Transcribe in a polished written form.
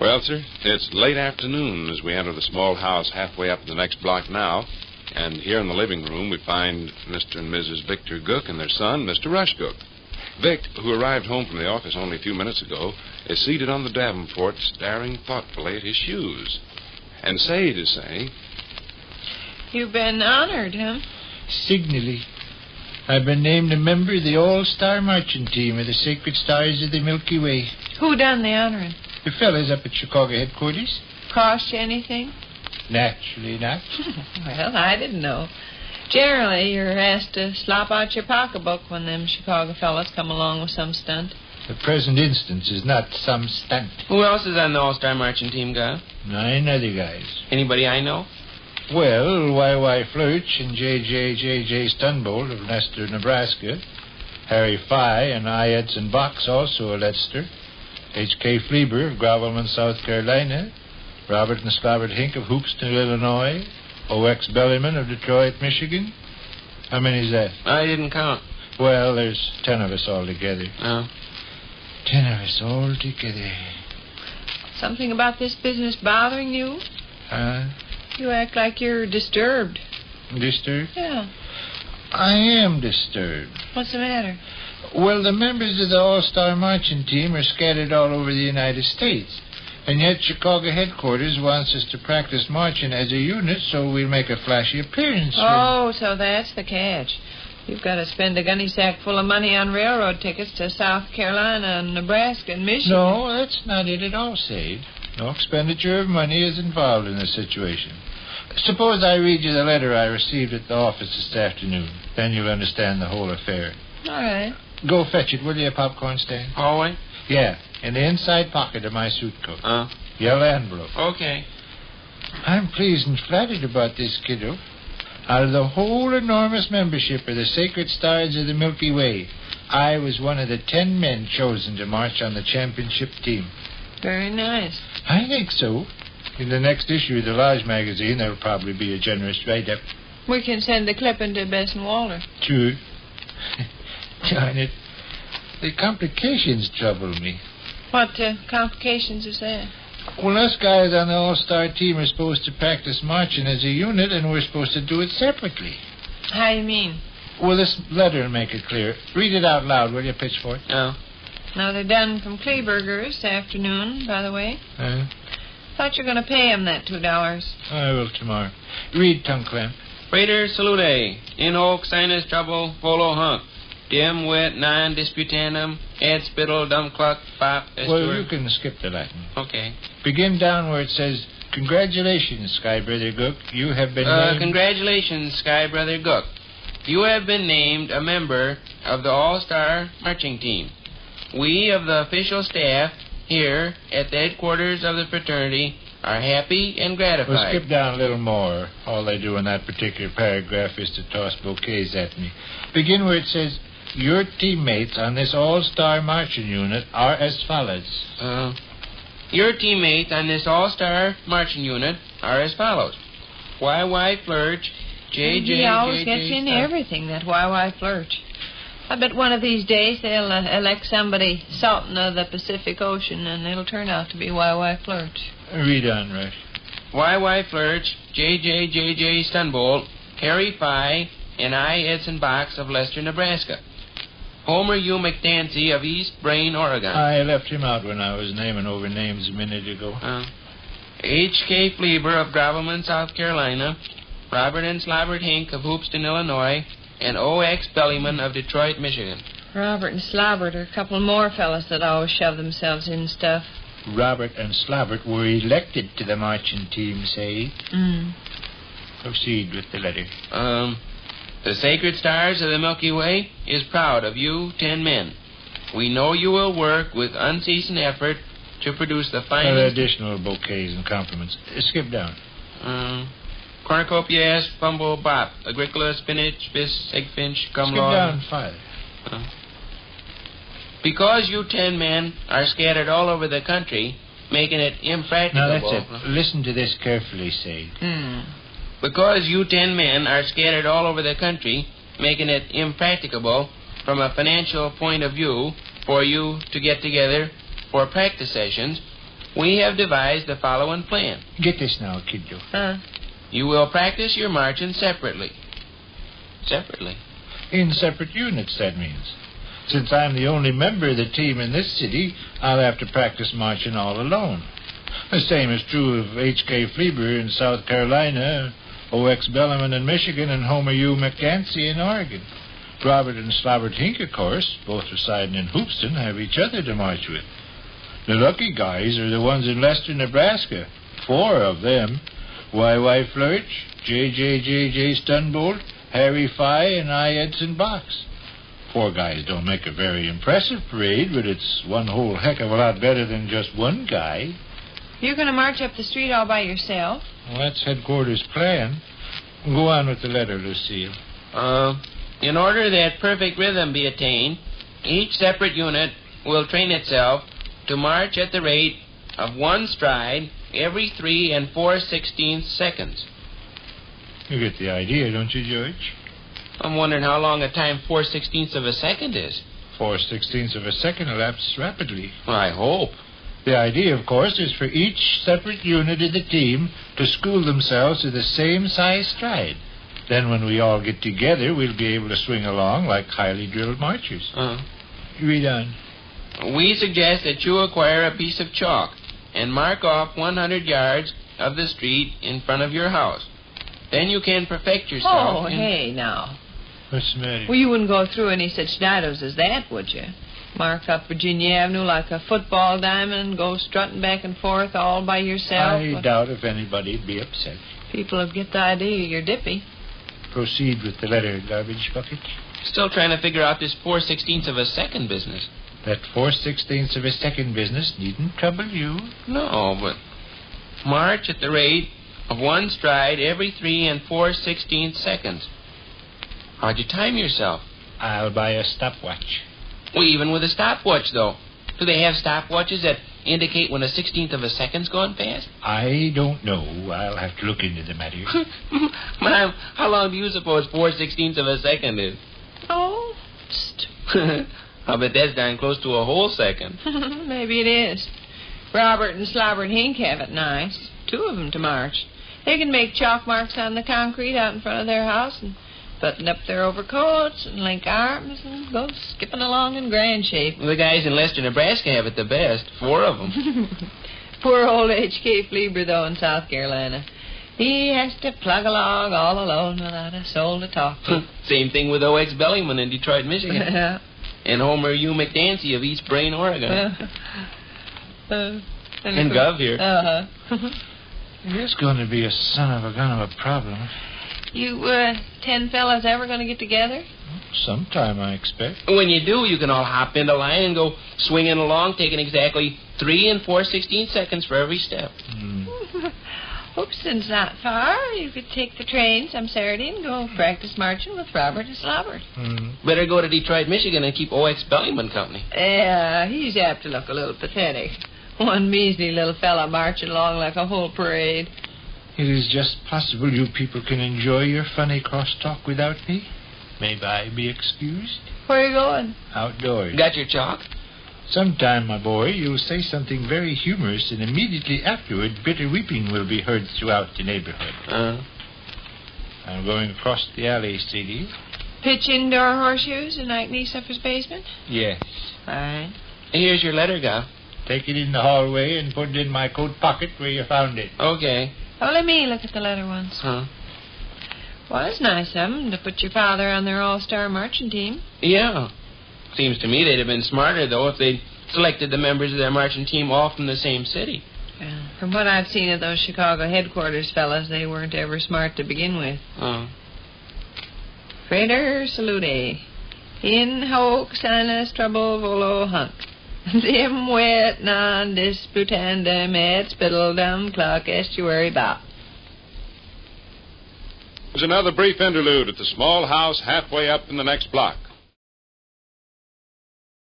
Well, sir, it's late afternoon as we enter the small house halfway up the next block now. And here in the living room, we find Mr. and Mrs. Victor Gook and their son, Mr. Rush Gook. Vic, who arrived home from the office only a few minutes ago, is seated on the davenport staring thoughtfully at his shoes. And Sade is saying... You've been honored, huh? Signally. I've been named a member of the All-Star Marching Team of the Sacred Stars of the Milky Way. Who done the honoring? The fellas up at Chicago headquarters. Cost you anything? Naturally not. Well, I didn't know. Generally, you're asked to slop out your pocketbook when them Chicago fellas come along with some stunt. The present instance is not some stunt. Who else is on the All-Star Marching Team, Gus? 9 other guys. Anybody I know? Well, Y.Y. Flirch and J.J. Stunbolt of Leicester, Nebraska. Harry Fye and I. Edson Box, also of Leicester. H.K. Fleber of Grovelman, South Carolina. Robert and Slavert Hink of Hoopeston, Illinois. O.X. Bellyman of Detroit, Michigan. How many is that? I didn't count. Well, there's 10 of us all together. Oh. 10 of us all together. Something about this business bothering you? You act like you're disturbed. Disturbed? Yeah. I am disturbed. What's the matter? Well, the members of the All-Star Marching Team are scattered all over the United States. And yet Chicago headquarters wants us to practice marching as a unit so we'll make a flashy appearance. Oh, so that's the catch. You've got to spend a gunny sack full of money on railroad tickets to South Carolina and Nebraska and Michigan. No, that's not it at all, Sade. No expenditure of money is involved in this situation. Suppose I read you the letter I received at the office this afternoon. Then you'll understand the whole affair. All right. Go fetch it, will you, a popcorn stand? Hallway? Yeah, in the inside pocket of my suit coat. Yellow envelope. Okay. I'm pleased and flattered about this, kiddo. Out of the whole enormous membership of the Sacred Stars of the Milky Way, I was one of the 10 men chosen to march on the championship team. Very nice. I think so. In the next issue of the Lodge magazine, there'll probably be a generous write-up. We can send the clipping to Bess and Walter. Sure. Darn it. The complications trouble me. What complications is that? Well, us guys on the All-Star team are supposed to practice marching as a unit, and we're supposed to do it separately. How you mean? Well, this letter will make it clear. Read it out loud, will you, Pitchfork? Oh. Now, they're done from Kleberger this afternoon, by the way. Thought you were going to pay him that $2. I will tomorrow. Read, Tongue Clamp. Praetor salute. In hoc sinus trouble, volo hunc. Dim wet non disputanum, ad spittle dum cluck, pop, estor. Well, you can skip the Latin. Okay. Begin down where it says, Congratulations, Sky Brother Gook. You have been named... Congratulations, Sky Brother Gook. You have been named a member of the All-Star Marching Team. We of the official staff here at the headquarters of the fraternity are happy and gratified. Well, skip down a little more. All they do in that particular paragraph is to toss bouquets at me. Begin where it says, Your teammates on this All-Star Marching Unit are as follows. Your teammates on this All-Star Marching Unit are as follows. Y.Y. Flirch, J.J. He always gets into everything, that Y.Y. Flirch. I bet one of these days they'll elect somebody Sultan of the Pacific Ocean, and it'll turn out to be Y.Y. Flirch. Read on, Rush. Y.Y. Flirch, J.J. Stunbolt, Harry Fye, and I. Edson Box of Leicester, Nebraska. Homer U. McDancy of East Brain, Oregon. I left him out when I was naming over names a minute ago. H.K. Fleber of Grovelman, South Carolina. Robert and Slavert Hink of Hoopeston, Illinois. And O.X. Bellyman of Detroit, Michigan. Robert and Slavert are a couple more fellas that always shove themselves in stuff. Robert and Slavert were elected to the marching team, say. Proceed with the letter. The Sacred Stars of the Milky Way is proud of you 10 men. We know you will work with unceasing effort to produce the finest... additional bouquets and compliments. Skip down. Cornucopias, fumble, bop, agricola, spinach, bis, eggfinch, cum Skip laude. down 5. Because you 10 men are scattered all over the country, making it impracticable... Now, that's it. Listen to this carefully, Sade. Because you 10 men are scattered all over the country, making it impracticable from a financial point of view for you to get together for practice sessions, We have devised the following plan. Get this now, kiddo. You will practice your marching separately. Separately. In separate units, that means. Since I'm the only member of the team in this city, I'll have to practice marching all alone. The same is true of H.K. Fleber in South Carolina, O.X. Bellarmine in Michigan, and Homer U. McDancy in Oregon. Robert and Slobbert Hink, of course, both residing in Hoopston, have each other to march with. The lucky guys are the ones in Lester, Nebraska. 4 of them. Y.Y. Flurch, J.J. Stunbolt, Harry Fye, and I. Edson Box. 4 guys don't make a very impressive parade, but it's one whole heck of a lot better than just one guy. You're going to march up the street all by yourself? Well, that's headquarters' plan. Go on with the letter, Lucille. In order that perfect rhythm be attained, each separate unit will train itself to march at the rate of 1 stride every 3 4/16 seconds. You get the idea, don't you, George? I'm wondering how long a time 4/16 of a second is. 4/16 of a second elapses rapidly. I hope. The idea, of course, is for each separate unit of the team to school themselves to the same size stride. Then when we all get together, we'll be able to swing along like highly drilled marchers. Read on. We suggest that you acquire a piece of chalk and mark off 100 yards of the street in front of your house. Then you can perfect yourself. Hey, now. What's the matter? Well, you wouldn't go through any such didos as that, would you? Mark up Virginia Avenue like a football diamond and go strutting back and forth all by yourself? I doubt if anybody'd be upset. People would get the idea you're dippy. Proceed with the letter, garbage bucket. Still trying to figure out this 4/16 of a second business. That 4/16 of a second business needn't trouble you. No, but march at the rate of 1 stride every 3 4/16 seconds. How'd you time yourself? I'll buy a stopwatch. Well, even with a stopwatch, though. Do they have stopwatches that indicate when a 16th of a second's gone past? I don't know. I'll have to look into the matter. Ma'am, how long do you suppose 4/16 of a second is? Oh, I'll bet that's down close to a whole second. maybe it is. Robert and Slobbert Hink have it nice. 2 of them to march. They can make chalk marks on the concrete out in front of their house and button up their overcoats and link arms and go skipping along in grand shape. The guys in Lester, Nebraska have it the best. 4 of them. Poor old H.K. Fleber, though, in South Carolina. He has to plug along all alone without a soul to talk to. Same thing with O.X. Bellarmine in Detroit, Michigan. Yeah. And Homer U. McDancy of East Brain, Oregon. And Gov here. There's going to be a son of a gun of a problem. You 10 fellas ever going to get together? Sometime, I expect. When you do, you can all hop into line and go swinging along, taking exactly 3 4/16 seconds for every step. Hoopston's not far. You could take the train some Saturday and go practice marching with Robert and Slobbert. Better go to Detroit, Michigan and keep O.X. Bellarmine company. Yeah, he's apt to look a little pathetic. One measly little fella marching along like a whole parade. It is just possible you people can enjoy your funny crosstalk without me. May I be excused? Where are you going? Outdoors. Got your chalk? Sometime, my boy, you'll say something very humorous, and immediately afterward, bitter weeping will be heard throughout the neighborhood. I'm going across the alley, Sadie. Pitch indoor horseshoes in Ike Niesuffer's basement? Yes. Fine. Here's your letter, Gov. Take it in the hallway and put it in my coat pocket where you found it. Okay. Oh, let me look at the letter once. Well, it's nice of them to put your father on their all-star marching team. Yeah. Seems to me they'd have been smarter, though, if they'd selected the members of their marching team all from the same city. Yeah. From what I've seen of those Chicago headquarters fellas, they weren't ever smart to begin with. Frater salute. In hoc sinus trouble volo hunc. Dim wet non disputandum et spittledum cluck estuary bop. There's another brief interlude at the small house halfway up in the next block.